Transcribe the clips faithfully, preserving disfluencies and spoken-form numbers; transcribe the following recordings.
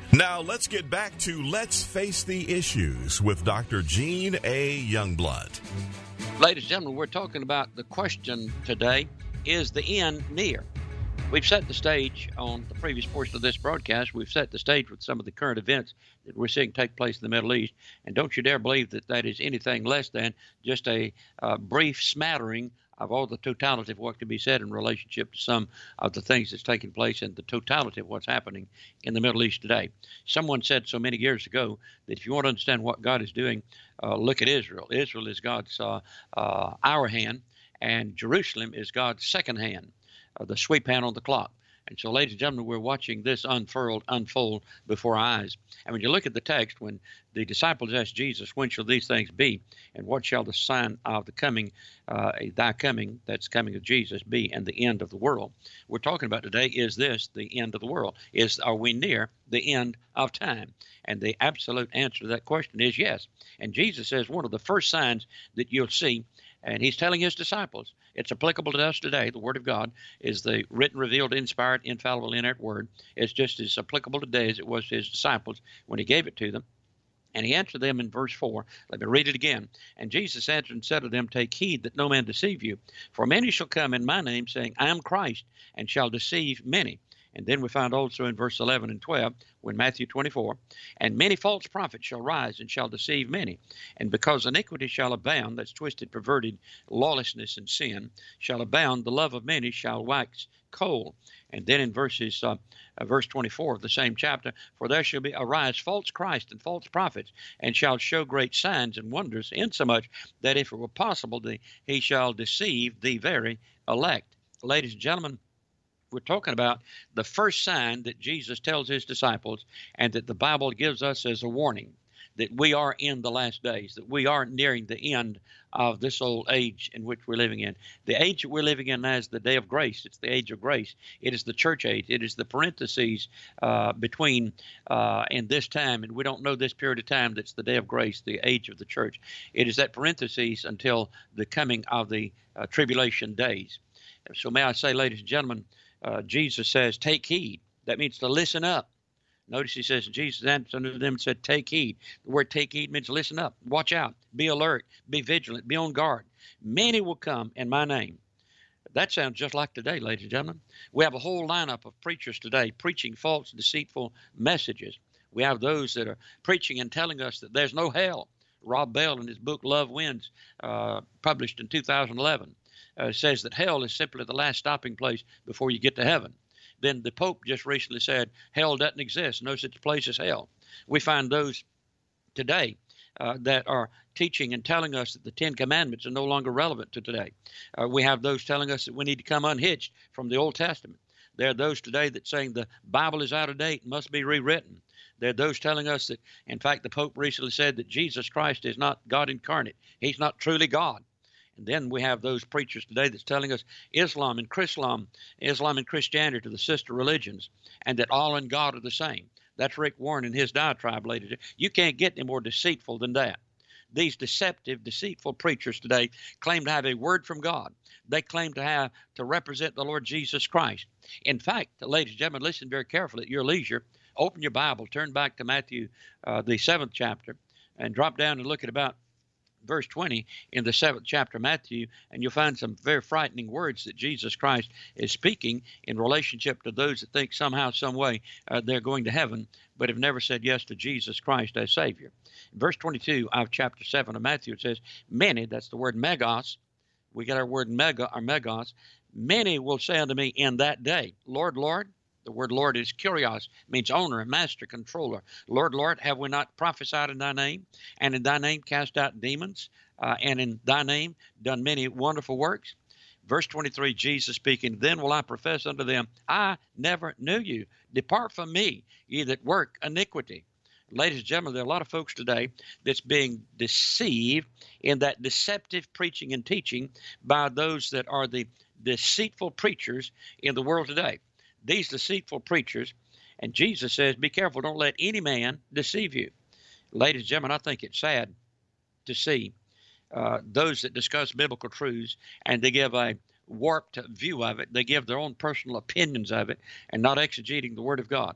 Now let's get back to Let's Face the Issues with Doctor Gene A. Youngblood. Ladies and gentlemen, we're talking about the question today, is the end near? We've set the stage on the previous portion of this broadcast. We've set the stage with some of the current events that we're seeing take place in the Middle East. And don't you dare believe that that is anything less than just a uh, brief smattering of all the totality of what can be said in relationship to some of the things that's taking place and the totality of what's happening in the Middle East today. Someone said so many years ago that if you want to understand what God is doing, uh, look at Israel. Israel is God's uh, uh, our hand, and Jerusalem is God's second hand. Uh, the sweep hand on the clock. And so, ladies and gentlemen, we're watching this unfurled, unfold before our eyes. And when you look at the text, when the disciples asked Jesus, when shall these things be? And what shall the sign of the coming, uh, thy coming, that's coming of Jesus, be, and the end of the world? We're talking about today, is this the end of the world? Is Are we near the end of time? And the absolute answer to that question is yes. And Jesus says one of the first signs that you'll see, and he's telling his disciples, it's applicable to us today. The Word of God is the written, revealed, inspired, infallible, inerrant Word. It's just as applicable today as it was to his disciples when he gave it to them. And he answered them in verse four. Let me read it again. And Jesus answered and said to them, take heed that no man deceive you. For many shall come in my name, saying, I am Christ, and shall deceive many. And then we find also in verse eleven and twelve, when Matthew twenty-four, and many false prophets shall rise and shall deceive many. And because iniquity shall abound, that's twisted, perverted, lawlessness and sin, shall abound, the love of many shall wax cold. And then in verses, uh, uh, verse twenty-four of the same chapter, for there shall be arise false Christ and false prophets, and shall show great signs and wonders, insomuch that if it were possible, the, he shall deceive the very elect. Ladies and gentlemen, we're talking about the first sign that Jesus tells his disciples and that the Bible gives us as a warning, that we are in the last days, that we are nearing the end of this old age in which we're living in. The age that we're living in now is the day of grace. It's the age of grace. It is the church age. It is the parentheses uh, between uh, and this time, and we don't know this period of time that's the day of grace, the age of the church. It is that parentheses until the coming of the uh, tribulation days. So may I say, ladies and gentlemen, Uh, Jesus says, take heed. That means to listen up. Notice he says, Jesus answered unto them and said, take heed. The word take heed means listen up, watch out, be alert, be vigilant, be on guard. Many will come in my name. That sounds just like today, ladies and gentlemen. We have a whole lineup of preachers today preaching false, deceitful messages. We have those that are preaching and telling us that there's no hell. Rob Bell in his book, Love Wins, uh, published in two thousand eleven. Uh, says that hell is simply the last stopping place before you get to heaven. Then the Pope just recently said hell doesn't exist, no such place as hell. We find those today uh, that are teaching and telling us that the Ten Commandments are no longer relevant to today. Uh, we have those telling us that we need to come unhitched from the Old Testament. There are those today that saying the Bible is out of date and must be rewritten. There are those telling us that, in fact, the Pope recently said that Jesus Christ is not God incarnate. He's not truly God. And then we have those preachers today that's telling us Islam and Chrislam, Islam and Christianity are the sister religions, and that all in God are the same. That's Rick Warren in his diatribe, ladies. You can't get any more deceitful than that. These deceptive, deceitful preachers today claim to have a word from God. They claim to have to represent the Lord Jesus Christ. In fact, ladies and gentlemen, listen very carefully at your leisure. Open your Bible, turn back to Matthew, uh, the seventh chapter, and drop down and look at about verse twenty in the seventh chapter of Matthew, and you'll find some very frightening words that Jesus Christ is speaking in relationship to those that think somehow, some way uh, they're going to heaven, but have never said yes to Jesus Christ as Savior. In verse twenty-two of chapter seven of Matthew, it says, many, that's the word megos. We get our word mega or megos. Many will say unto me in that day, Lord, Lord. The word Lord is kurios, means owner, master, controller. Lord, Lord, have we not prophesied in thy name, and in thy name cast out demons, uh, and in thy name done many wonderful works? Verse twenty-three, Jesus speaking, then will I profess unto them, I never knew you. Depart from me, ye that work iniquity. Ladies and gentlemen, there are a lot of folks today that's being deceived in that deceptive preaching and teaching by those that are the deceitful preachers in the world today. These deceitful preachers, and Jesus says, be careful, don't let any man deceive you. Ladies and gentlemen, I think it's sad to see uh, those that discuss biblical truths and they give a warped view of it. They give their own personal opinions of it and not exegeting the Word of God.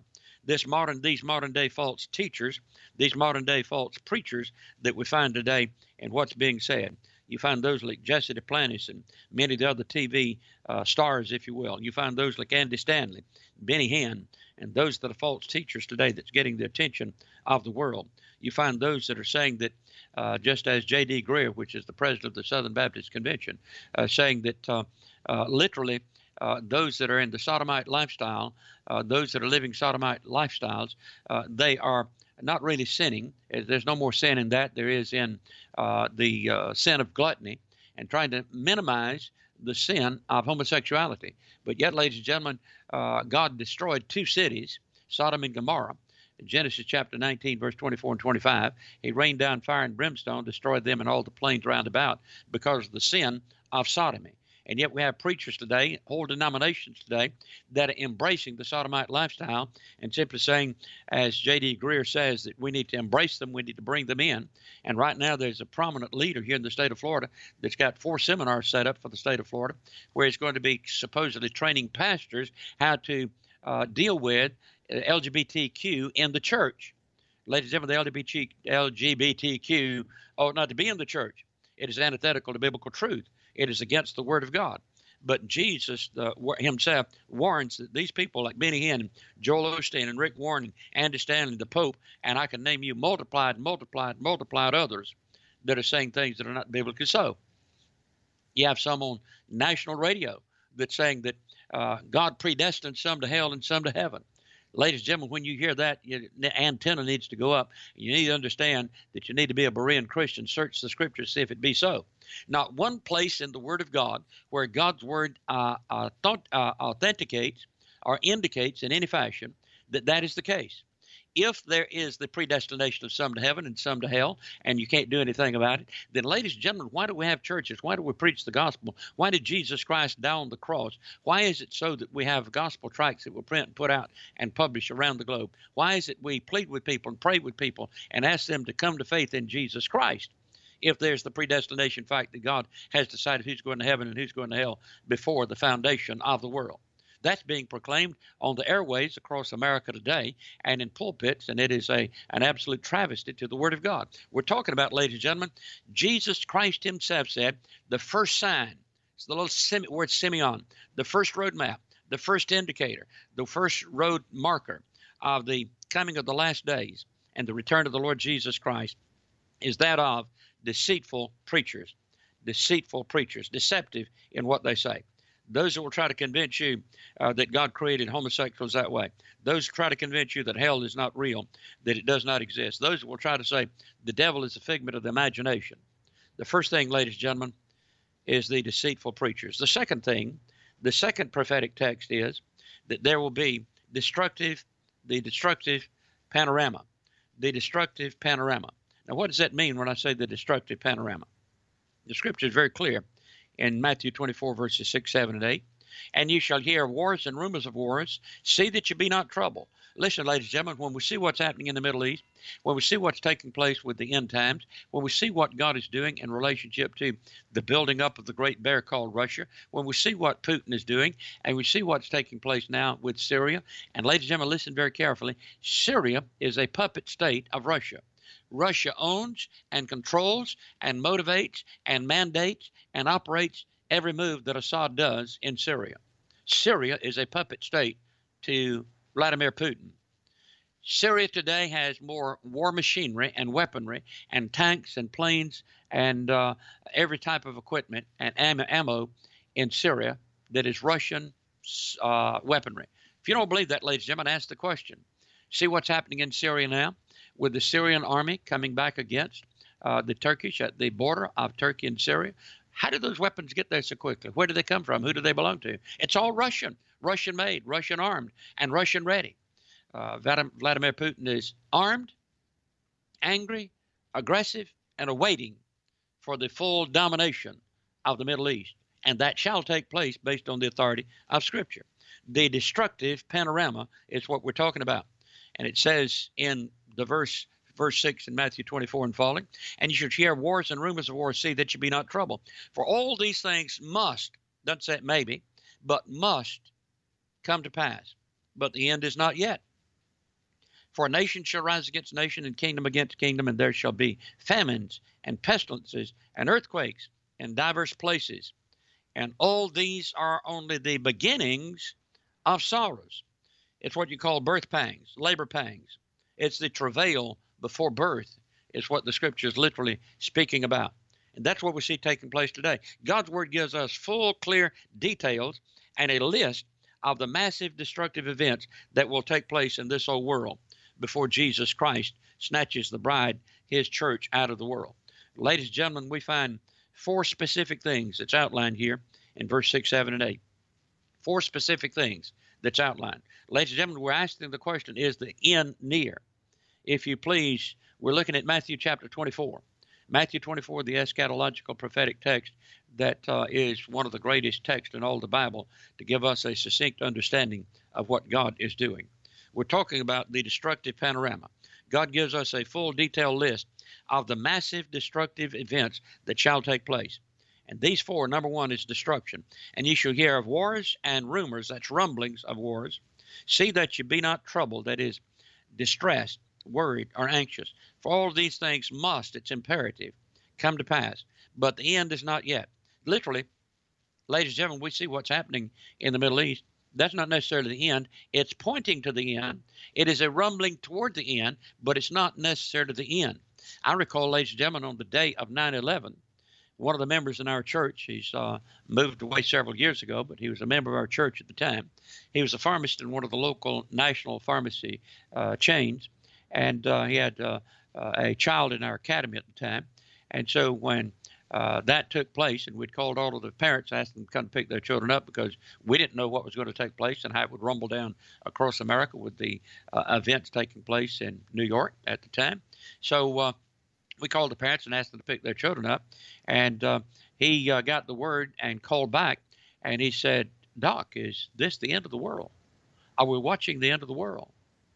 this modern, these modern day false teachers, these modern day false preachers that we find today and what's being said. You find those like Jesse Duplantis and many of the other T V uh, stars, if you will. You find those like Andy Stanley, Benny Hinn, and those that are false teachers today that's getting the attention of the world. You find those that are saying that, uh, just as J D Greear, which is the president of the Southern Baptist Convention, uh, saying that uh, uh, literally uh, those that are in the sodomite lifestyle, uh, those that are living sodomite lifestyles, uh, they are not really sinning. There's no more sin in that there is in uh, the uh, sin of gluttony, and trying to minimize the sin of homosexuality. But yet, ladies and gentlemen, uh, God destroyed two cities, Sodom and Gomorrah. In Genesis chapter nineteen, verse twenty-four and twenty-five, he rained down fire and brimstone, destroyed them and all the plains round about because of the sin of sodomy. And yet we have preachers today, whole denominations today, that are embracing the sodomite lifestyle and simply saying, as J D Greear says, that we need to embrace them, we need to bring them in. And right now there's a prominent leader here in the state of Florida that's got four seminars set up for the state of Florida, where he's going to be supposedly training pastors how to uh, deal with L G B T Q in the church. Ladies and gentlemen, the L G B T Q ought not to be in the church. It is antithetical to biblical truth. It is against the Word of God. But Jesus uh, himself warns that these people like Benny Hinn, Joel Osteen, and Rick Warren, and Andy Stanley, the Pope, and I can name you multiplied, multiplied, multiplied others that are saying things that are not biblically so. You have some on national radio that's saying that uh, God predestined some to hell and some to heaven. Ladies and gentlemen, when you hear that, your antenna needs to go up. You need to understand that you need to be a Berean Christian. Search the Scriptures, see if it be so. Not one place in the Word of God where God's Word uh, uh, th- uh, authenticates or indicates in any fashion that that is the case. If there is the predestination of some to heaven and some to hell, and you can't do anything about it, then, ladies and gentlemen, why do we have churches? Why do we preach the gospel? Why did Jesus Christ die on the cross? Why is it so that we have gospel tracts that we print and put out and publish around the globe? Why is it we plead with people and pray with people and ask them to come to faith in Jesus Christ? If there's the predestination fact that God has decided who's going to heaven and who's going to hell before the foundation of the world. That's being proclaimed on the airways across America today and in pulpits, and it is a an absolute travesty to the Word of God. We're talking about, ladies and gentlemen, Jesus Christ himself said the first sign, it's the little sim, word Simeon, the first roadmap, the first indicator, the first road marker of the coming of the last days and the return of the Lord Jesus Christ is that of deceitful preachers, deceitful preachers, deceptive in what they say. Those that will try to convince you uh, that God created homosexuals that way. Those who try to convince you that hell is not real, that it does not exist. Those that will try to say the devil is a figment of the imagination. The first thing, ladies and gentlemen, is the deceitful preachers. The second thing, the second prophetic text is that there will be destructive, the destructive panorama, the destructive panorama. Now, what does that mean when I say the destructive panorama? The Scripture is very clear. In Matthew twenty-four, verses six, seven, and eight, and you shall hear of wars and rumors of wars. See that you be not troubled. Listen, ladies and gentlemen, when we see what's happening in the Middle East, when we see what's taking place with the end times, when we see what God is doing in relationship to the building up of the great bear called Russia, when we see what Putin is doing, and we see what's taking place now with Syria, and ladies and gentlemen, listen very carefully, Syria is a puppet state of Russia. Russia owns and controls and motivates and mandates and operates every move that Assad does in Syria. Syria is a puppet state to Vladimir Putin. Syria today has more war machinery and weaponry and tanks and planes and uh, every type of equipment and ammo in Syria that is Russian uh, weaponry. If you don't believe that, ladies and gentlemen, ask the question. See what's happening in Syria now with the Syrian army coming back against uh, the Turkish at the border of Turkey and Syria. How did those weapons get there so quickly? Where do they come from? Who do they belong to? It's all Russian, Russian made, Russian armed, and Russian ready. Uh, Vladimir Putin is armed, angry, aggressive, and awaiting for the full domination of the Middle East. And that shall take place based on the authority of Scripture. The destructive panorama is what we're talking about. And it says in the verse, verse six in Matthew twenty-four and following, and you should hear wars and rumors of wars, see that you be not troubled. For all these things must, doesn't say it maybe, but must come to pass. But the end is not yet. For nation shall rise against nation, and kingdom against kingdom, and there shall be famines and pestilences and earthquakes in divers places. And all these are only the beginnings of sorrows. It's what you call birth pangs, labor pangs. It's the travail before birth. It's what the scripture is literally speaking about. And that's what we see taking place today. God's word gives us full, clear details and a list of the massive destructive events that will take place in this old world before Jesus Christ snatches the bride, his church, out of the world. Ladies and gentlemen, we find four specific things that's outlined here in verse six, seven, and eight. Four specific things that's outlined. Ladies and gentlemen, we're asking the question, is the end near? If you please, we're looking at Matthew chapter twenty-four. Matthew twenty-four, the eschatological prophetic text that uh, is one of the greatest texts in all the Bible to give us a succinct understanding of what God is doing. We're talking about the destructive panorama. God gives us a full detailed list of the massive destructive events that shall take place. And these four, number one is destruction. And ye shall hear of wars and rumors, that's rumblings of wars. See that you be not troubled, that is, distressed, worried, or anxious. For all of these things must, it's imperative, come to pass. But the end is not yet. Literally, ladies and gentlemen, we see what's happening in the Middle East. That's not necessarily the end. It's pointing to the end. It is a rumbling toward the end, but it's not necessarily the end. I recall, ladies and gentlemen, on the day of nine eleven, one of the members in our church, he's uh, moved away several years ago, but he was a member of our church at the time. He was a pharmacist in one of the local national pharmacy uh, chains, and uh, he had uh, uh, a child in our academy at the time. And so when Uh, that took place, and we'd called all of the parents, asked them to come pick their children up because we didn't know what was going to take place and how it would rumble down across America with the uh, events taking place in New York at the time. So uh, we called the parents and asked them to pick their children up, and uh, he uh, got the word and called back, and he said, "Doc, is this the end of the world? Are we watching the end of the world?"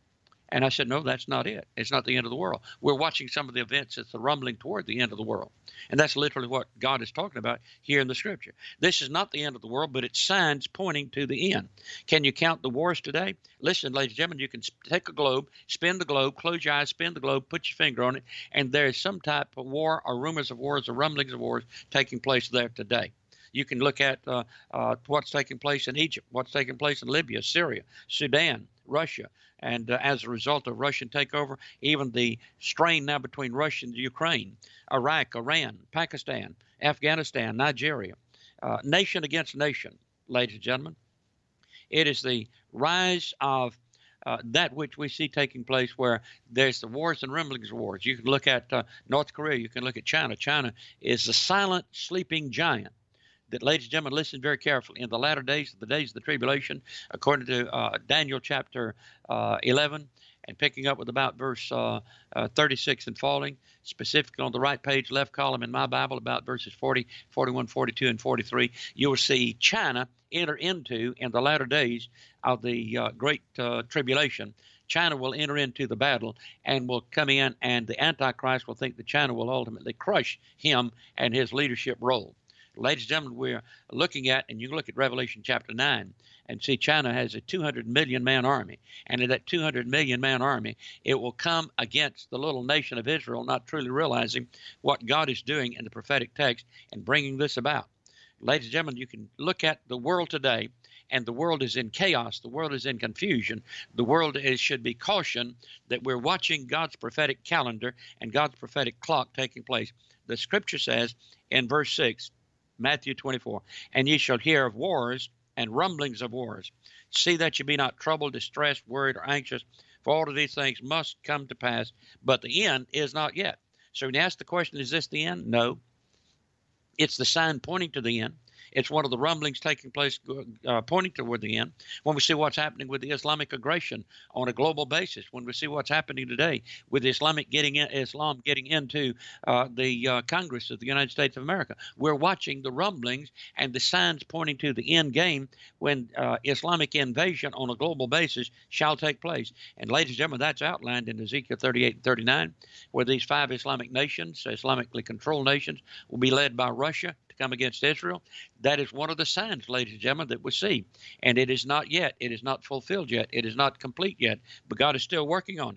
And I said, "No, that's not it. It's not the end of the world. We're watching some of the events. It's the rumbling toward the end of the world." And that's literally what God is talking about here in the scripture. This is not the end of the world, but it's signs pointing to the end. Can you count the wars today? Listen, ladies and gentlemen, you can take a globe, spin the globe, close your eyes, spin the globe, put your finger on it, and there is some type of war or rumors of wars or rumblings of wars taking place there today. You can look at uh, uh, what's taking place in Egypt, what's taking place in Libya, Syria, Sudan, Russia. And uh, as a result of Russian takeover, even the strain now between Russia and Ukraine, Iraq, Iran, Pakistan, Afghanistan, Nigeria, uh, nation against nation, ladies and gentlemen. It is the rise of uh, that which we see taking place where there's the wars and rumblings of wars. You can look at uh, North Korea. You can look at China. China is the silent sleeping giant that, ladies and gentlemen, listen very carefully. In the latter days, the days of the tribulation, according to uh, Daniel chapter uh, eleven, and picking up with about verse uh, uh, thirty-six and following, specifically on the right page, left column in my Bible, about verses forty, forty-one, forty-two, and forty-three, you will see China enter into, in the latter days of the uh, great uh, tribulation, China will enter into the battle and will come in, and the Antichrist will think that China will ultimately crush him and his leadership role. Ladies and gentlemen, we're looking at, and you can look at Revelation chapter nine and see China has a two hundred million man army. And in that two hundred million man army, it will come against the little nation of Israel, not truly realizing what God is doing in the prophetic text and bringing this about. Ladies and gentlemen, you can look at the world today, and the world is in chaos. The world is in confusion. The world is, should be cautioned that we're watching God's prophetic calendar and God's prophetic clock taking place. The scripture says in verse six, Matthew twenty-four, "And ye shall hear of wars and rumblings of wars. See that ye be not troubled, distressed, worried, or anxious, for all of these things must come to pass, but the end is not yet." So when you ask the question, is this the end? No. It's the sign pointing to the end. It's one of the rumblings taking place, uh, pointing toward the end. When we see what's happening with the Islamic aggression on a global basis, when we see what's happening today with Islamic getting in, Islam getting into uh, the uh, Congress of the United States of America, we're watching the rumblings and the signs pointing to the end game when uh, Islamic invasion on a global basis shall take place. And ladies and gentlemen, that's outlined in Ezekiel thirty-eight and thirty-nine, where these five Islamic nations, Islamically controlled nations, will be led by Russia to come against Israel. That is one of the signs, ladies and gentlemen, that we see. And it is not yet. It is not fulfilled yet. It is not complete yet. But God is still working on it.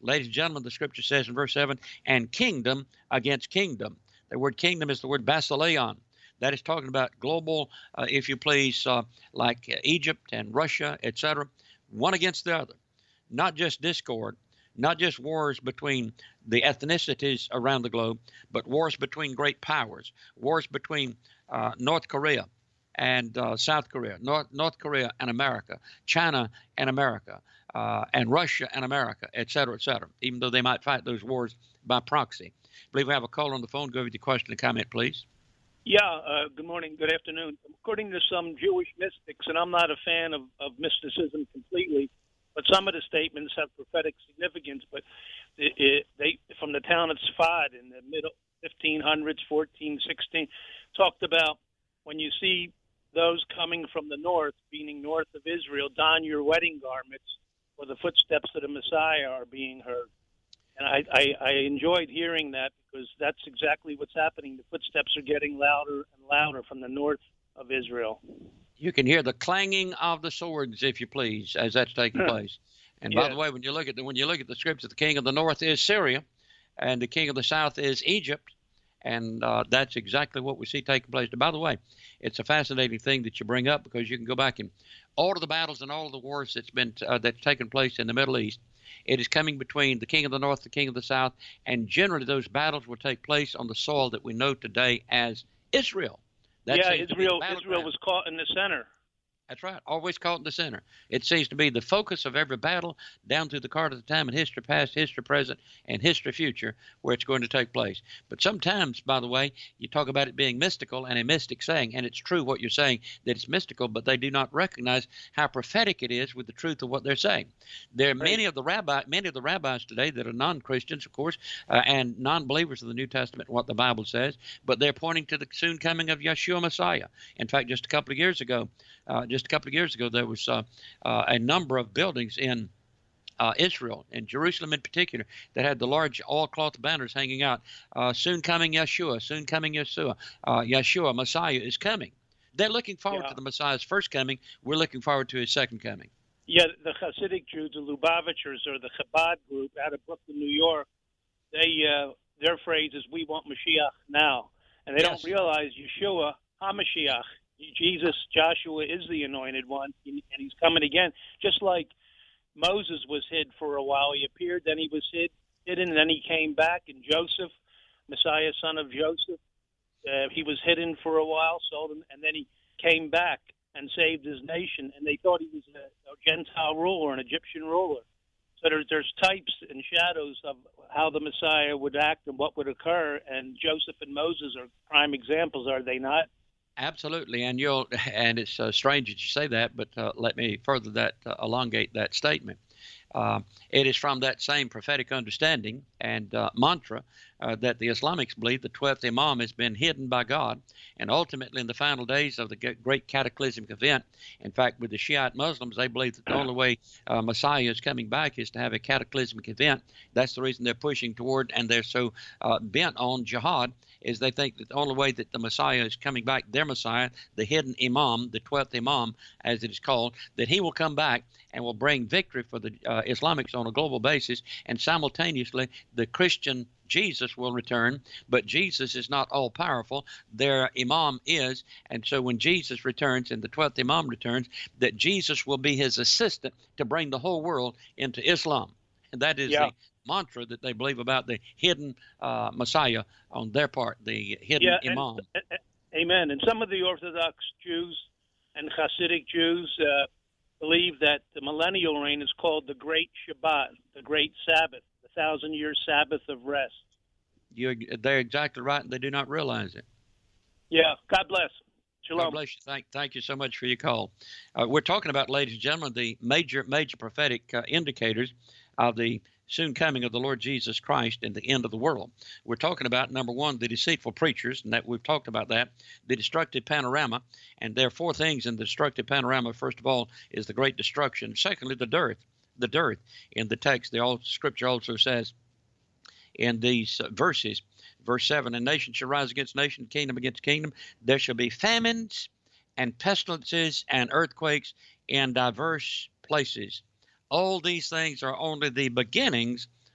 Ladies and gentlemen, the scripture says in verse seven, and kingdom against kingdom. The word kingdom is the word basileon. That is talking about global, uh, if you please, uh, like Egypt and Russia, et cetera, one against the other. Not just discord, not just wars between the ethnicities around the globe, but wars between great powers, wars between uh, North Korea and uh, South Korea, North, North Korea and America, China and America, uh, and Russia and America, et cetera, et cetera, even though they might fight those wars by proxy. I believe we have a caller on the phone. Go with your question and comment, please. Yeah, uh, good morning, good afternoon. According to some Jewish mystics, and I'm not a fan of, of mysticism completely, but some of the statements have prophetic significance. But it, it, they, from the town of Sfad in the middle fifteen hundreds, fourteen, sixteen, talked about when you see those coming from the north, meaning north of Israel, don your wedding garments, for the footsteps of the Messiah are being heard. And I, I, I enjoyed hearing that because that's exactly what's happening. The footsteps are getting louder and louder from the north of Israel. You can hear the clanging of the swords, if you please, as that's taking place. And by Yeah. the way, when you look at the when you look at the scripture, the king of the north is Syria, and the king of the south is Egypt, and uh, that's exactly what we see taking place. And by the way, it's a fascinating thing that you bring up because you can go back and all of the battles and all of the wars that's been uh, that's taken place in the Middle East. It is coming between the king of the north, the king of the south, and generally those battles will take place on the soil that we know today as Israel. That yeah, seems to be the Israel battleground. Israel was caught in the center. That's right. Always caught in the center. It seems to be the focus of every battle down through the card of the time in history past, history present, and history future where it's going to take place. But sometimes, by the way, you talk about it being mystical and a mystic saying, and it's true what you're saying, that it's mystical, but they do not recognize how prophetic it is with the truth of what they're saying. There are many of the rabbi, many of the rabbis today that are non-Christians, of course, uh, and non-believers of the New Testament and what the Bible says, but they're pointing to the soon coming of Yeshua Messiah. In fact, just a couple of years ago, uh, just a couple of years ago, there was uh, uh, a number of buildings in uh, Israel, in Jerusalem in particular, that had the large oilcloth banners hanging out. Uh, soon coming Yeshua, soon coming Yeshua, uh, Yeshua, Messiah is coming. They're looking forward Yeah. to the Messiah's first coming. We're looking forward to his second coming. Yeah, the Hasidic Jews, the Lubavitchers, or the Chabad group out of Brooklyn, New York, they uh, their phrase is, we want Mashiach now. And they Yes. don't realize Yeshua HaMashiach, Jesus, Joshua is the anointed one, and he's coming again. Just like Moses was hid for a while. He appeared, then he was hid, hidden, and then he came back. And Joseph, Messiah, son of Joseph, uh, he was hidden for a while, sold him, and then he came back and saved his nation. And they thought he was a, a Gentile ruler, an Egyptian ruler. So there, there's types and shadows of how the Messiah would act and what would occur. And Joseph and Moses are prime examples, are they not? Absolutely, and you'll and it's uh, strange that you say that, but uh, let me further that uh, elongate that statement. Uh, it is from that same prophetic understanding and uh, mantra uh, that the Islamics believe the twelfth Imam has been hidden by God, and ultimately in the final days of the great cataclysmic event. In fact, with the Shiite Muslims, they believe that the only way uh, Messiah is coming back is to have a cataclysmic event. That's the reason they're pushing toward, and they're so uh, bent on jihad, is they think that the only way that the Messiah is coming back, their Messiah, the hidden Imam, the twelfth Imam, as it is called, that he will come back and will bring victory for the uh, Islamics on a global basis, and simultaneously the Christian Jesus will return. But Jesus is not all-powerful. Their Imam is, and so when Jesus returns and the twelfth Imam returns, that Jesus will be his assistant to bring the whole world into Islam. And that is Yeah. the mantra that they believe about the hidden uh, Messiah on their part, the hidden Yeah, Imam. and, uh, amen. And some of the Orthodox Jews and Hasidic Jews uh, believe that the millennial reign is called the Great Shabbat, the Great Sabbath, the thousand-year Sabbath of rest. You're, they're exactly right, and they do not realize it. Yeah, God bless. Shalom. God bless you. Thank, thank you so much for your call. Uh, we're talking about, ladies and gentlemen, the major, major prophetic uh, indicators of the soon coming of the Lord Jesus Christ and the end of the world. We're talking about, number one, the deceitful preachers, and that we've talked about that, the destructive panorama, and there are four things in the destructive panorama. First of all is the great destruction. Secondly, the dearth, the dearth. In the text, the old scripture also says in these uh, verses, verse seven, and nation shall rise against nation, kingdom against kingdom. There shall be famines and pestilences and earthquakes in diverse places. All these things are only the beginnings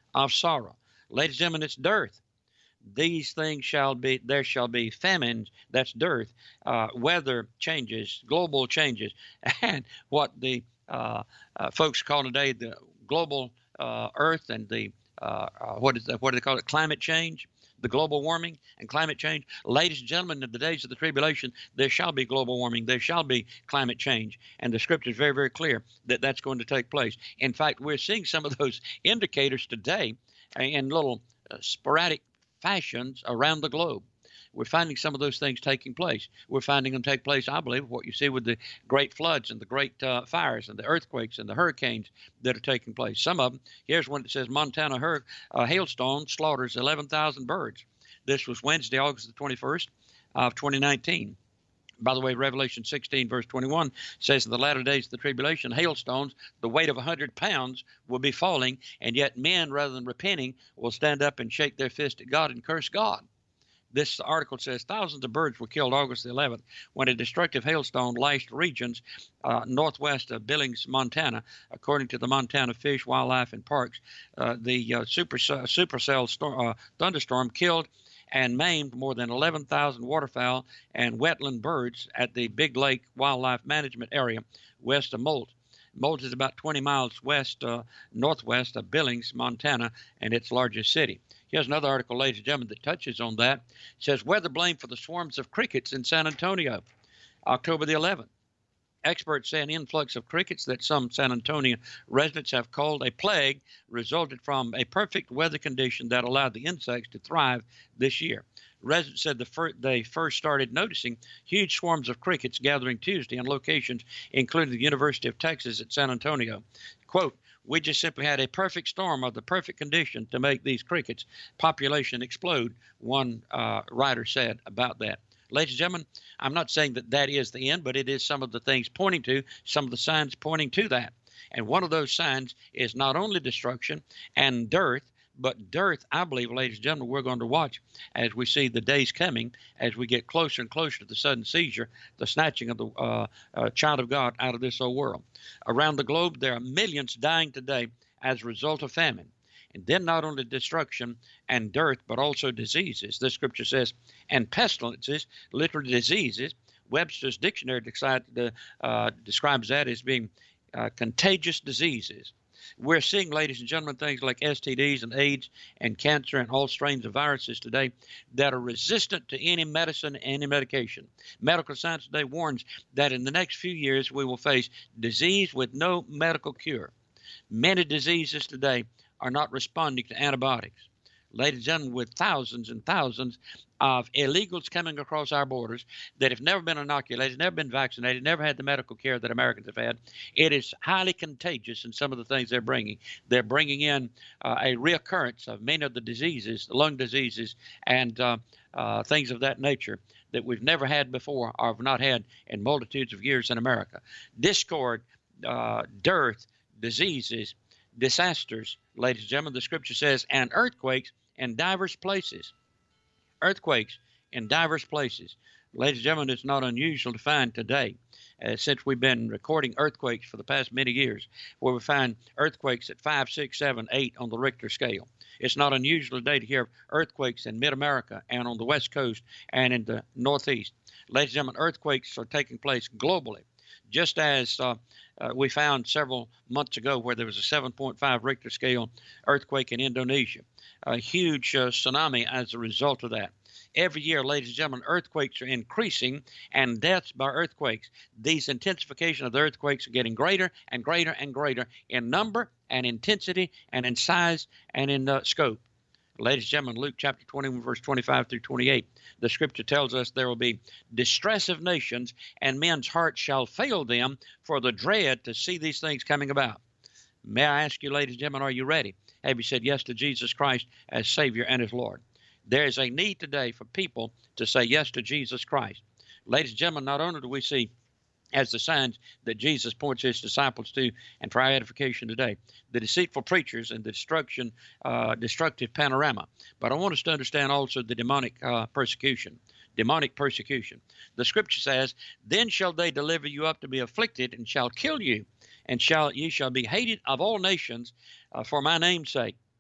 of sorrow. Ladies and gentlemen, it's dearth. These things shall be, there shall be famines, that's dearth, uh, weather changes, global changes, and what the uh, uh, folks call today the global uh, earth and the, uh, uh, what is that, what do they call it, climate change, the global warming and climate change. Ladies and gentlemen, in the days of the tribulation, there shall be global warming, there shall be climate change, and the scripture is very, very clear that that's going to take place. In fact, we're seeing some of those indicators today in little uh, sporadic fashions around the globe. We're finding some of those things taking place. We're finding them take place, I believe, what you see with the great floods and the great uh, fires and the earthquakes and the hurricanes that are taking place. Some of them, here's one that says Montana hur- uh, hailstone slaughters eleven thousand birds. This was Wednesday, August the twenty-first of twenty nineteen. By the way, Revelation sixteen, verse twenty-one says, in the latter days of the tribulation, hailstones, the weight of a hundred pounds, will be falling, and yet men, rather than repenting, will stand up and shake their fist at God and curse God. This article says thousands of birds were killed August the eleventh when a destructive hailstone lashed regions uh, northwest of Billings, Montana. According to the Montana Fish, Wildlife, and Parks, uh, the uh, super, uh, supercell storm, uh, thunderstorm killed and maimed more than eleven thousand waterfowl and wetland birds at the Big Lake Wildlife Management Area west of Moult. Moult is about twenty miles west, uh, northwest of Billings, Montana, and its largest city. Here's another article, ladies and gentlemen, that touches on that. It says, weather blame for the swarms of crickets in San Antonio, October the eleventh. Experts say an influx of crickets that some San Antonio residents have called a plague resulted from a perfect weather condition that allowed the insects to thrive this year. Residents said the fir- they first started noticing huge swarms of crickets gathering Tuesday in locations including the University of Texas at San Antonio. Quote, we just simply had a perfect storm of the perfect condition to make these crickets' population explode, one uh, writer said about that. Ladies and gentlemen, I'm not saying that that is the end, but it is some of the things pointing to, some of the signs pointing to that. And one of those signs is not only destruction and dearth, but dearth, I believe, ladies and gentlemen, we're going to watch as we see the days coming, as we get closer and closer to the sudden seizure, the snatching of the uh, uh, child of God out of this old world. Around the globe, there are millions dying today as a result of famine. And then not only destruction and dearth, but also diseases. This scripture says, and pestilences, literally diseases. Webster's dictionary decided, uh, describes that as being uh, contagious diseases. We're seeing, ladies and gentlemen, things like S T Ds and AIDS and cancer and all strains of viruses today that are resistant to any medicine, any medication. Medical science today warns that in the next few years we will face disease with no medical cure. Many diseases today are not responding to antibiotics. Ladies and gentlemen, with thousands and thousands of illegals coming across our borders that have never been inoculated, never been vaccinated, never had the medical care that Americans have had, it is highly contagious in some of the things they're bringing. They're bringing in uh, a reoccurrence of many of the diseases, lung diseases, and uh, uh, things of that nature that we've never had before or have not had in multitudes of years in America. Discord, uh, dearth, diseases, disasters, ladies and gentlemen, the scripture says, and earthquakes in diverse places. Earthquakes in diverse places. Ladies and gentlemen, it's not unusual to find today, uh, since we've been recording earthquakes for the past many years, where we find earthquakes at five, six, seven, eight on the Richter scale. It's not unusual today to hear earthquakes in mid-America and on the West Coast and in the Northeast. Ladies and gentlemen, earthquakes are taking place globally. Just as uh, uh, we found several months ago where there was a seven point five Richter scale earthquake in Indonesia, a huge uh, tsunami as a result of that. Every year, ladies and gentlemen, earthquakes are increasing and deaths by earthquakes. These intensification of the earthquakes are getting greater and greater and greater in number and intensity and in size and in uh, scope. Ladies and gentlemen, Luke chapter twenty-one, verse twenty-five through twenty-eight, the scripture tells us there will be distress of nations, and men's hearts shall fail them for the dread to see these things coming about. May I ask you, ladies and gentlemen, are you ready? Have you said yes to Jesus Christ as Savior and as Lord? There is a need today for people to say yes to Jesus Christ. Ladies and gentlemen, not only do we see as the signs that Jesus points his disciples to, and for our edification today, the deceitful preachers and the destruction, uh, destructive panorama. But I want us to understand also the demonic uh, persecution, demonic persecution. The scripture says, then shall they deliver you up to be afflicted, and shall kill you, and shall ye shall be hated of all nations uh, for my name's sake.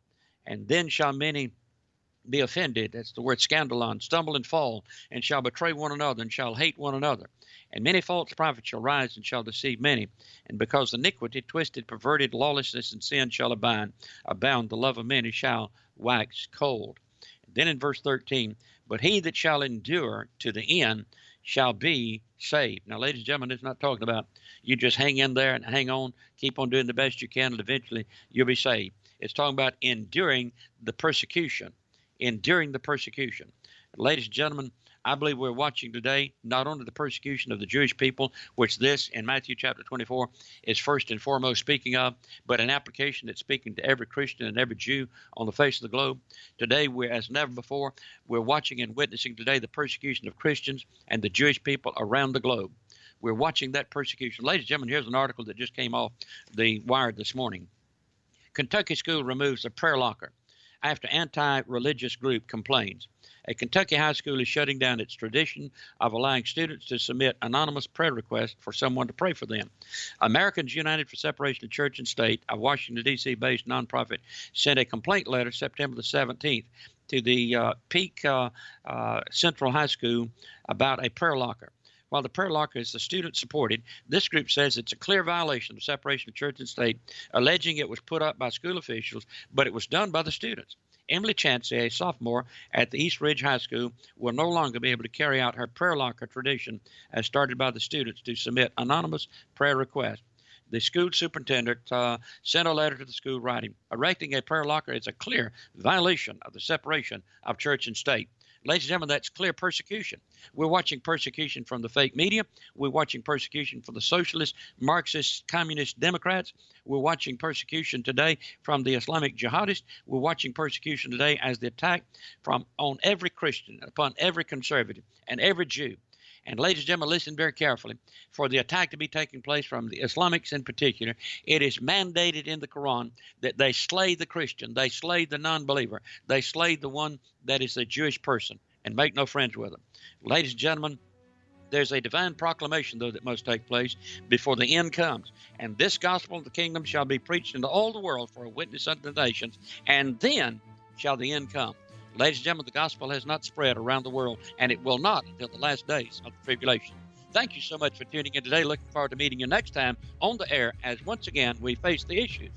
And then shall many be offended. That's the word scandalon, stumble and fall, and shall betray one another, and shall hate one another. And many false prophets shall rise and shall deceive many. And because iniquity, twisted, perverted, lawlessness, and sin shall abound, abound, the love of many shall wax cold. And then in verse thirteen, but he that shall endure to the end shall be saved. Now, ladies and gentlemen, it's not talking about you just hang in there and hang on, keep on doing the best you can, and eventually you'll be saved. It's talking about enduring the persecution. Enduring the persecution. Ladies and gentlemen, I believe we're watching today not only the persecution of the Jewish people, which this in Matthew chapter twenty-four is first and foremost speaking of, but an application that's speaking to every Christian and every Jew on the face of the globe. Today, we're as never before, we're watching and witnessing today the persecution of Christians and the Jewish people around the globe. We're watching that persecution. Ladies and gentlemen, here's an article that just came off the wire this morning. Kentucky school removes a prayer locker after anti-religious group complains. A Kentucky high school is shutting down its tradition of allowing students to submit anonymous prayer requests for someone to pray for them. Americans United for Separation of Church and State, a Washington, D C based nonprofit, sent a complaint letter September the seventeenth to the uh, Peak uh, uh, Central High School about a prayer locker. While the prayer locker is the student-supported, this group says it's a clear violation of separation of church and state, alleging it was put up by school officials, but it was done by the students. Emily Chancey, a sophomore at the East Ridge High School, will no longer be able to carry out her prayer locker tradition as started by the students to submit anonymous prayer requests. The school superintendent uh, sent a letter to the school writing, erecting a prayer locker is a clear violation of the separation of church and state. Ladies and gentlemen, that's clear persecution. We're watching persecution from the fake media. We're watching persecution from the socialist, Marxist, communist Democrats. We're watching persecution today from the Islamic jihadists. We're watching persecution today as the attack from on every Christian, upon every conservative, and every Jew. And ladies and gentlemen, listen very carefully. For the attack to be taking place from the Islamics in particular, it is mandated in the Quran that they slay the Christian, they slay the non-believer, they slay the one that is a Jewish person, and make no friends with them. Ladies and gentlemen, there's a divine proclamation, though, that must take place before the end comes. And this gospel of the kingdom shall be preached into all the world for a witness unto the nations, and then shall the end come. Ladies and gentlemen, the gospel has not spread around the world, and it will not until the last days of the tribulation. Thank you so much for tuning in today. Looking forward to meeting you next time on the air as once again we face the issues.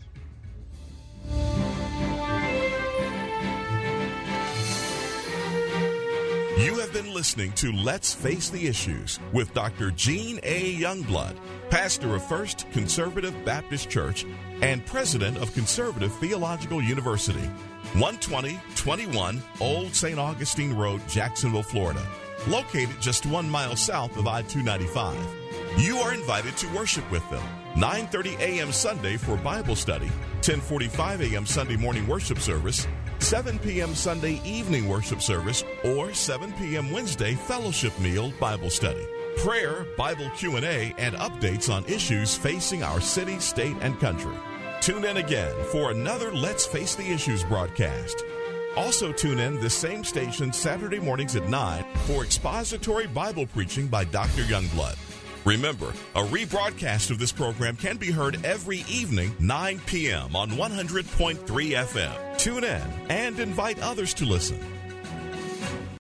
You have been listening to Let's Face the Issues with Doctor Gene A. Youngblood, pastor of First Conservative Baptist Church and president of Conservative Theological University, one twenty twenty-one Old Saint Augustine Road, Jacksonville, Florida, located just one mile south of I two ninety-five. You are invited to worship with them, nine thirty a.m. Sunday for Bible study, ten forty-five a.m. Sunday morning worship service, seven p.m. Sunday evening worship service, or seven p.m. Wednesday fellowship meal Bible study, prayer, Bible Q and A, and updates on issues facing our city, state, and country. Tune in again for another Let's Face the Issues broadcast. Also tune in this same station Saturday mornings at nine for expository Bible preaching by Doctor Youngblood. Remember, a rebroadcast of this program can be heard every evening, nine p.m. on one hundred point three F M. Tune in and invite others to listen.